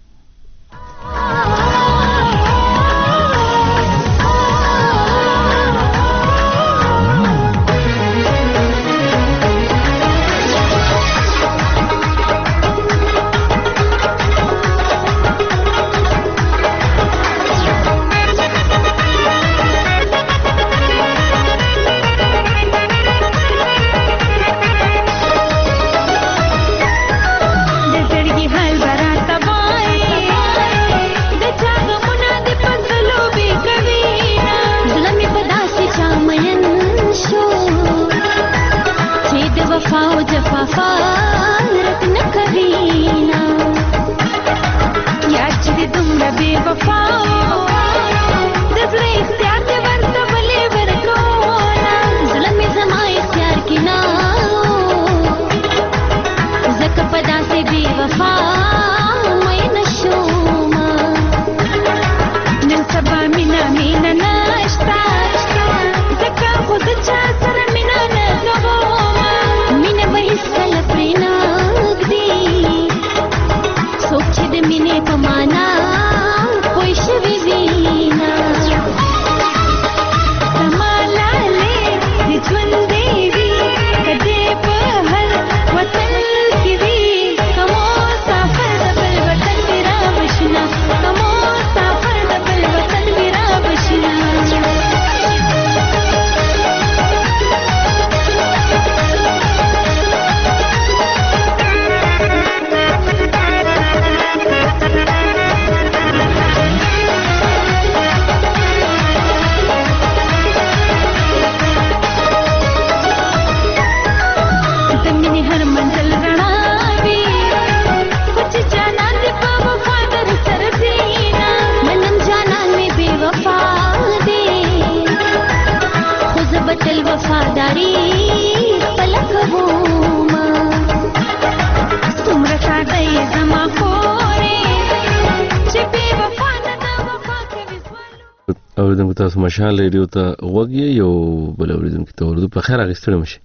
اوریدونکو تاسو مشال ریډیو ته وګورئ یو بل اوریدونکو ته ورته په خیر اغستړم شي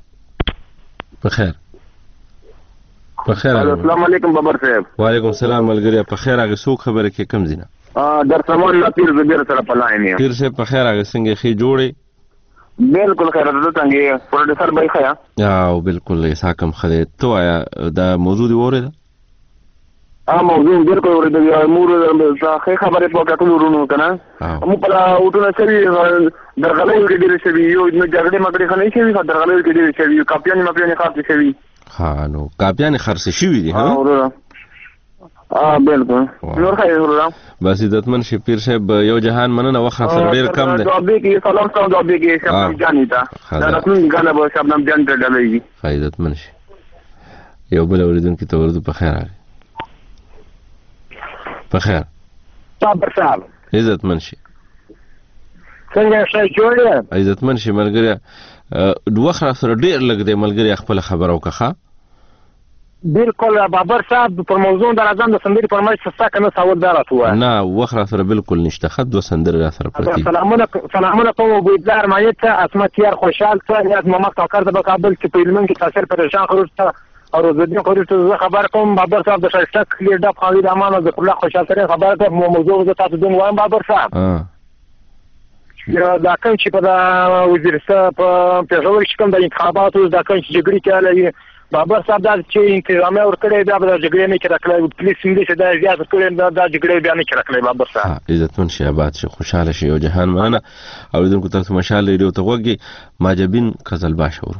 په خیر السلام علیکم بابر صاحب وعلیکم السلام ملګری په خیر اغه څوک خبره کې کم زینه در سامان لا پیر زبیر سره پلاین یم. پیر صاحب په خیر هغه څنګه خې جوړې؟ بالکل خیر ده څنګه پروډوسر بای خیا. او بالکل ساکم خله تو آیا دا موضوع دی وره دا موضوع بالکل وره دی مور ځکه خبره په کټلو ورونو کنه مو په اوټونه سری درغلې کې ډېر شوی یو نو جګړې مګړې خنې شوی درغلې کې ډېر شوی کاپیان خاص شوی. ها نو کاپیان خرڅ شوی دي ها بالکل نور خیر ورو بس عزتمن شپیر صاحب یو جهان مننه وخت سره ډیر کم دی. جواب کې سلام ته جواب کې شبنم جانی تا دا رسمي غاڼه به شبنم جان ته ډلېږي. عزتمن شي یو بل اوریدونکو ته ورته په خیر راغی. په خیر صبر صاحب عزتمن شي څنګه شي جوړه عزتمن شي ملګری وخت سره ډیر لګ دی ملګری خپل خبر او کخه بالکل بابر صاحب پر موضوع در ازم د سندري فرمایش څه کنه سوال دارت و نه وخت سره بالکل نشته خد و سندري سره پرتی. سلامونه کوم ابو ادلار مایت اسمت یار خوشحال ته نیاز محمد کاکر د کابل کې په علمن کې تاثیر پریشان خروج ته او روزدین خروج ته خبر کوم بابر صاحب د شایسته کلیر د خالد امان از الله خوشحال ترین خبر ته موضوع ز تاسو دون وایم بابر صاحب دا کوم چې په وزیرستان په پیښور کې کوم د انتخاباتو دا کوم چې جګړې کېږي بابر صاحب دا چې انتظامیه ورکړې بیا د جګړې نه کې راکړې پولیس انګلیس دا زیات کړي دا جګړې بیا نه کې راکړې بابر صاحب. عزتمن شي آباد شي خوشاله شي او جهان مننه او دونکو تاسو مشال ریډیو ته وګورئ ماجبین قزل باشور.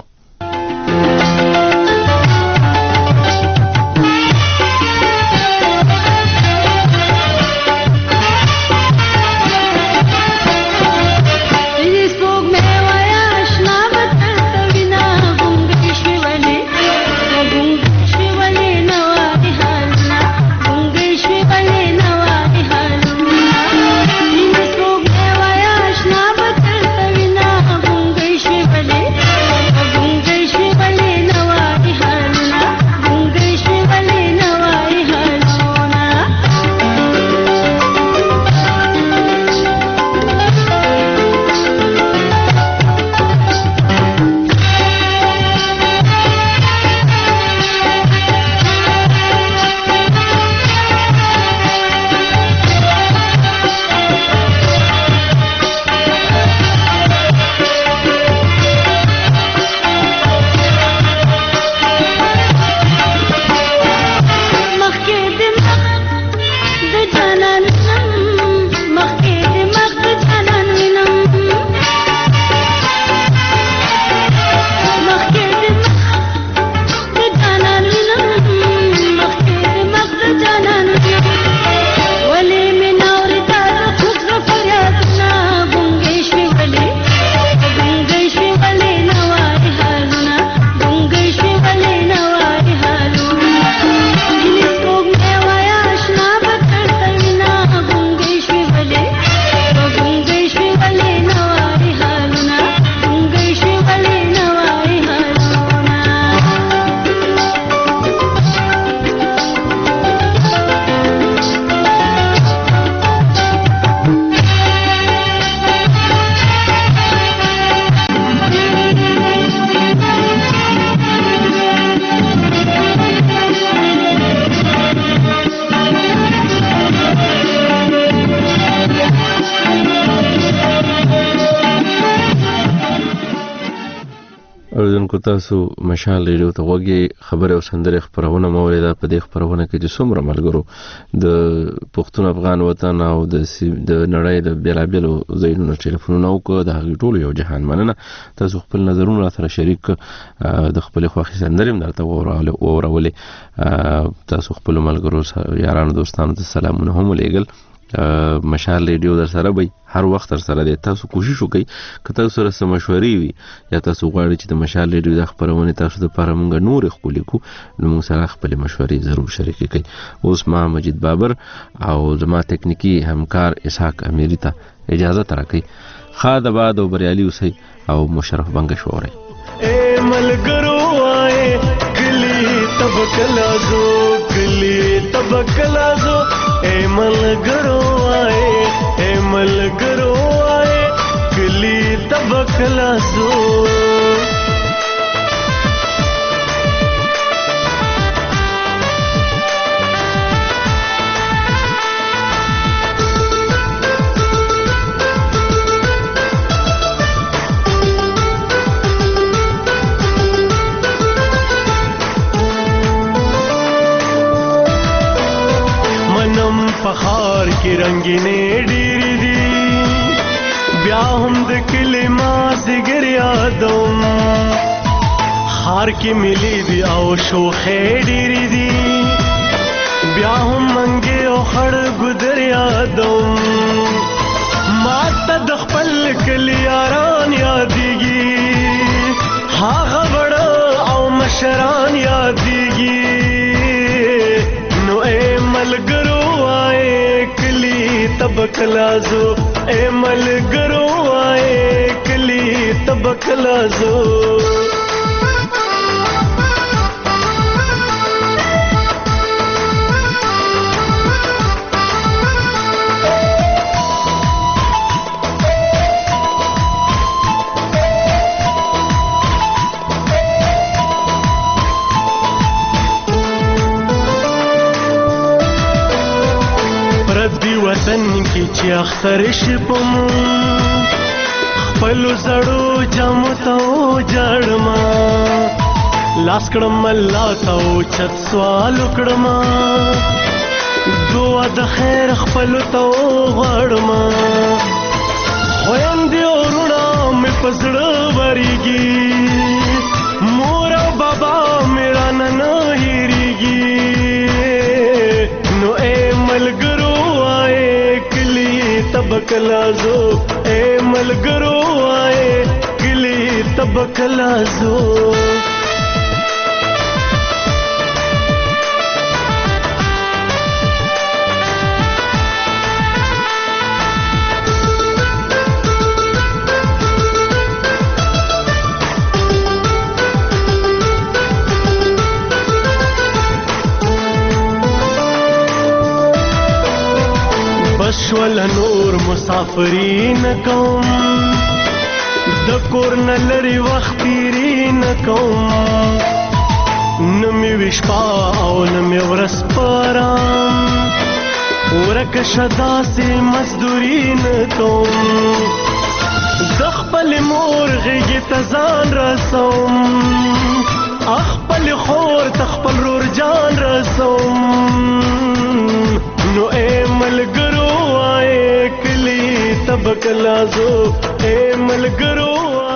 اوریدونکو تاسو مشال ریډیو ته وګورئ خبره او سندره خبرونه موریدا په دې خبرونه کې چې څومره ملګرو د پښتون افغان وطن او د نړۍ د بیلابیلو ځایونو ټلیفونونه او د ټولو یو جهان مننه تاسو خپل نظرونه سره شریک د خپل خوښي سندره درته وورولې تاسو خپل ملګرو یارانو دوستانو ته سلامونه هم لېګل مشال ریډیو در سره وي هر وخت در سره دی تاسو کوشش وکئ که تاسو سره سم مشورې وي یا تاسو غواړئ چې د مشال ریډیو د خبرونه تاسو د لپاره مونږ نور خپل کو نو مونږ سره خپل مشورې ضرور شریک کړئ. اوس ما مجید بابر او زما تکنیکی همکار اسحاق امیری ته اجازه ترکړئ. خاد آباد او بریالي اوسئ او مشرف بنګ شورئ. اے ملګرو آئے کلی تبکلا زو کلی تبکلا زو اے ملګرو آئے کلی تبکلا زو کې رنگینې ډېرې دي بیا هم د کلي مازدیګر یادوم خار کې ملي دي او شوخې ډېرې دي بیا هم منګې او خړ ګودر یادوم ما ته د خپل کلي یاران یادېږي هغه وړه او مشران یادېږي نو اے ملګرو آئے کلی تب کلازو اے ملګرو آئے کلی تب کلازو وطن کی چې اختر شپم خپل زړو جامو ته جړما لاس کړم الله ته چت سوال کړم دعا د خیر خپل ته غړما خويندې ورونه مې پزړه وريږي مور او بابا میرا نن هېریږي نو اے ملګرو تب کلازو اے ملګرو آئے کلی تب کلازو بشول نور مسافرین کوم د کور نه لري وخت تیرین کوم نمی وشپا او نمی ورس پارام ورک شدا سی مزدورین کوم د خپل مور غیږ ته ځان رسوم خپل خور ته خپل رور جان رسوم نو اے ملګرو آئے کلی تب کلازو اے ملګرو